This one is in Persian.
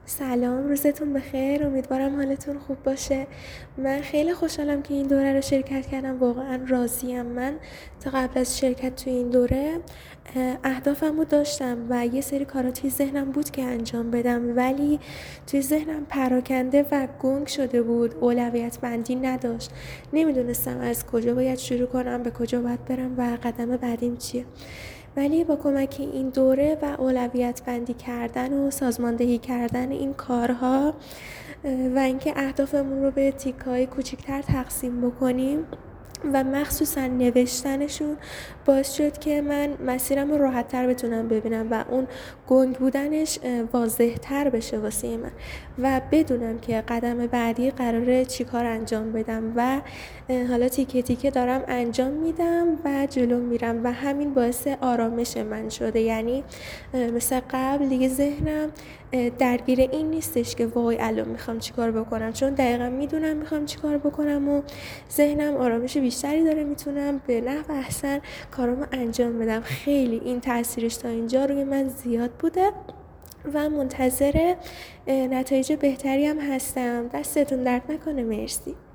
سلام، روزتون بخیر. امیدوارم حالتون خوب باشه. من خیلی خوشحالم که این دوره رو شرکت کردم. واقعا راضیم. من تا قبل از شرکت توی این دوره اهدافم رو داشتم و یه سری کارا توی ذهنم بود که انجام بدم، ولی توی ذهنم پراکنده و گنگ شده بود. اولویت بندی نداشت. نمیدونستم از کجا باید شروع کنم، به کجا باید برم و قدم بعدیم چیه. ولی با کمک این دوره و اولویت بندی کردن و سازماندهی کردن این کارها و اینکه اهدافمون رو به تیکه‌های کوچیک‌تر تقسیم بکنیم و مخصوصا نوشتنشون باعث شد که من مسیرم رو راحت‌تر بتونم ببینم و اون گنگ بودنش واضح‌تر بشه واسه من و بدونم که قدم بعدی قراره چی کار انجام بدم و حالا تیکه تیکه دارم انجام میدم و جلو میرم و همین باعث آرامش من شده. یعنی مثل قبل دیگه ذهنم درگیر این نیستش که وای الان میخوام چی کار بکنم، چون دقیقا میدونم میخوام چی کار بکنم و ذهنم آرامش بیشتری داره، میتونم به نحو احسن کارامو انجام بدم. خیلی این تاثیرش تا اینجا روی من زیاد بوده و منتظر نتایج بهتری هم هستم. دستتون درد نکنه. مرسی.